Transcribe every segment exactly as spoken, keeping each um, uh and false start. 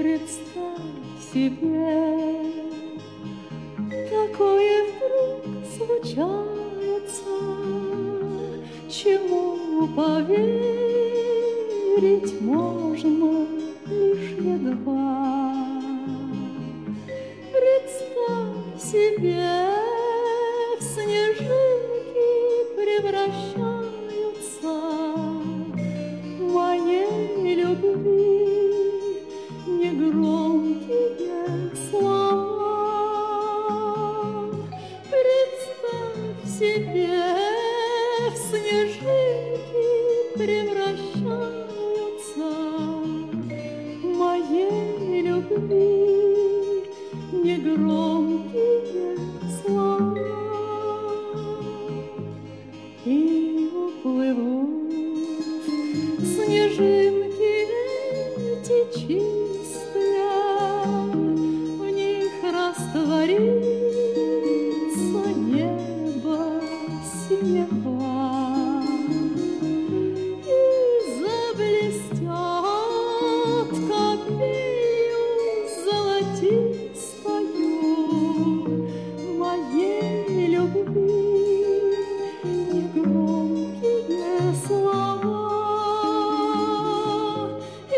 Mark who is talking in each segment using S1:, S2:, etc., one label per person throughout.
S1: Представь себе, такое вдруг случается, чему поверить можно лишь едва. Представь себе, в снежинки превращаются моей любви негромкие слова. Представь себе, в снежинки превращаются моей любви негромкие слова. И уплывут снежинки эти чистые, в них растворится небо синего, и заблестят капелью золотистою моей любви негромкие слова. И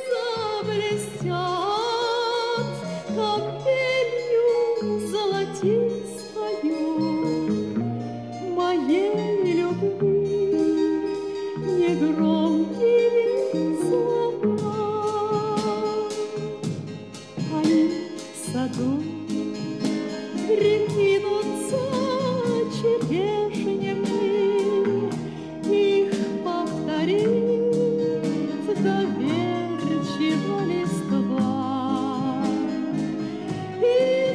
S1: заблестят капелью золотистою моей любви негромкие слова. Они в саду прикинутся черешнями, их повторит доверчиво листва. И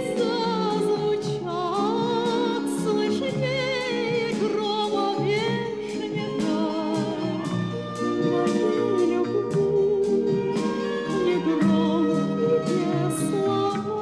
S1: зазвучат слышнее грома вешнего моей любви негромкие слова.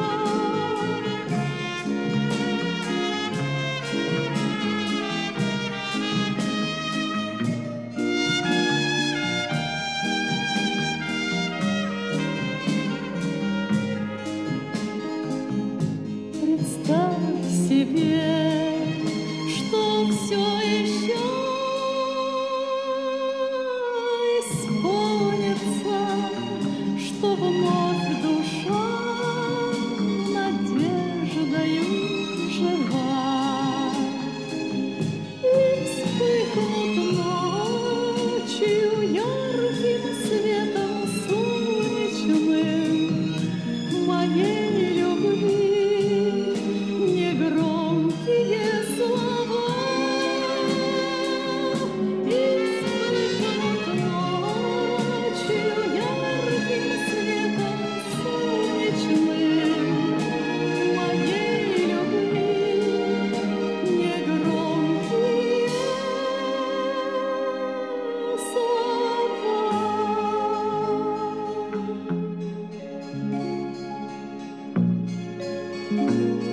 S1: Представь себе, что все еще исполнится, что вновь душа надеждою жива. И вспыхнут ночью ярким светом солнечным моей любви негромкие слова. И вспыхнут ночью ярким светом солнечным моей любви негромкие слова.